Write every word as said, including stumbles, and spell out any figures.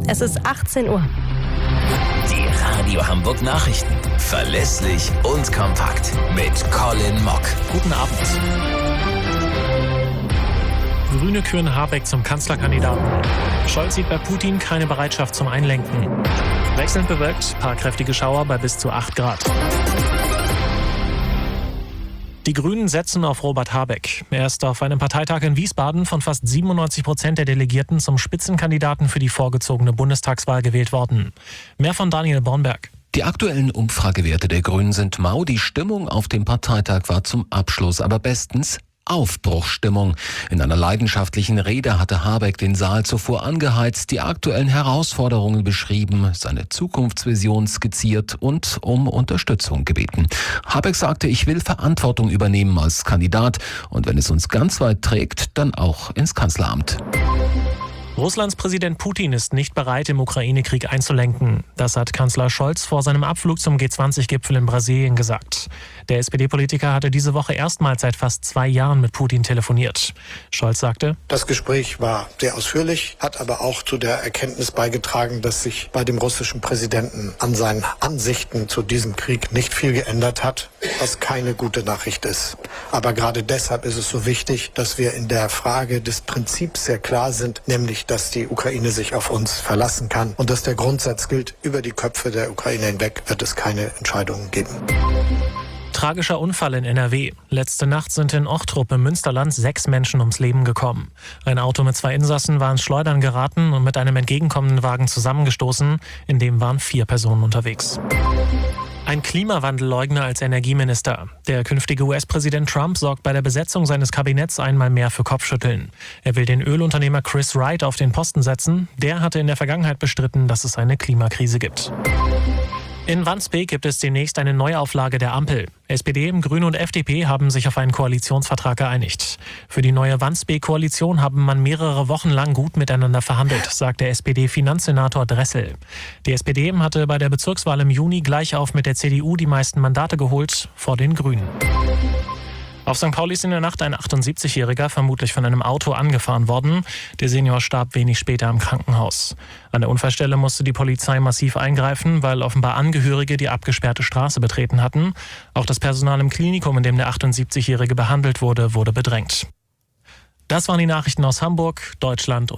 Es ist achtzehn Uhr. Die Radio Hamburg Nachrichten. Verlässlich und kompakt. Mit Colin Mock. Guten Abend. Grüne küren Habeck zum Kanzlerkandidaten. Scholz sieht bei Putin keine Bereitschaft zum Einlenken. Wechselnd bewölkt, paar kräftige Schauer bei bis zu acht Grad. Die Grünen setzen auf Robert Habeck. Er ist auf einem Parteitag in Wiesbaden von fast siebenundneunzig Prozent der Delegierten zum Spitzenkandidaten für die vorgezogene Bundestagswahl gewählt worden. Mehr von Daniel Bornberg. Die aktuellen Umfragewerte der Grünen sind mau. Die Stimmung auf dem Parteitag war zum Abschluss aber bestens Aufbruchsstimmung. In einer leidenschaftlichen Rede hatte Habeck den Saal zuvor angeheizt, die aktuellen Herausforderungen beschrieben, seine Zukunftsvision skizziert und um Unterstützung gebeten. Habeck sagte, ich will Verantwortung übernehmen als Kandidat und wenn es uns ganz weit trägt, dann auch ins Kanzleramt. Russlands Präsident Putin ist nicht bereit, im Ukraine-Krieg einzulenken. Das hat Kanzler Scholz vor seinem Abflug zum G zwanzig Gipfel in Brasilien gesagt. Der S P D-Politiker hatte diese Woche erstmals seit fast zwei Jahren mit Putin telefoniert. Scholz sagte: Das Gespräch war sehr ausführlich, hat aber auch zu der Erkenntnis beigetragen, dass sich bei dem russischen Präsidenten an seinen Ansichten zu diesem Krieg nicht viel geändert hat, was keine gute Nachricht ist. Aber gerade deshalb ist es so wichtig, dass wir in der Frage des Prinzips sehr klar sind, nämlich dass die Ukraine sich auf uns verlassen kann und dass der Grundsatz gilt, über die Köpfe der Ukraine hinweg wird es keine Entscheidungen geben. Tragischer Unfall in N R W. Letzte Nacht sind in Ochtrup im Münsterland sechs Menschen ums Leben gekommen. Ein Auto mit zwei Insassen war ins Schleudern geraten und mit einem entgegenkommenden Wagen zusammengestoßen. In dem waren vier Personen unterwegs. Ein Klimawandelleugner als Energieminister. Der künftige U S-Präsident Trump sorgt bei der Besetzung seines Kabinetts einmal mehr für Kopfschütteln. Er will den Ölunternehmer Chris Wright auf den Posten setzen. Der hatte in der Vergangenheit bestritten, dass es eine Klimakrise gibt. In Wandsbek gibt es demnächst eine Neuauflage der Ampel. S P D, Grüne und F D P haben sich auf einen Koalitionsvertrag geeinigt. Für die neue Wandsbek-Koalition haben man mehrere Wochen lang gut miteinander verhandelt, sagt der S P D-Finanzsenator Dressel. Die S P D hatte bei der Bezirkswahl im Juni gleich auf mit der C D U die meisten Mandate geholt, vor den Grünen. Auf Sankt Pauli ist in der Nacht ein achtundsiebzigjähriger vermutlich von einem Auto angefahren worden. Der Senior starb wenig später im Krankenhaus. An der Unfallstelle musste die Polizei massiv eingreifen, weil offenbar Angehörige die abgesperrte Straße betreten hatten. Auch das Personal im Klinikum, in dem der achtundsiebzigjährige behandelt wurde, wurde bedrängt. Das waren die Nachrichten aus Hamburg, Deutschland und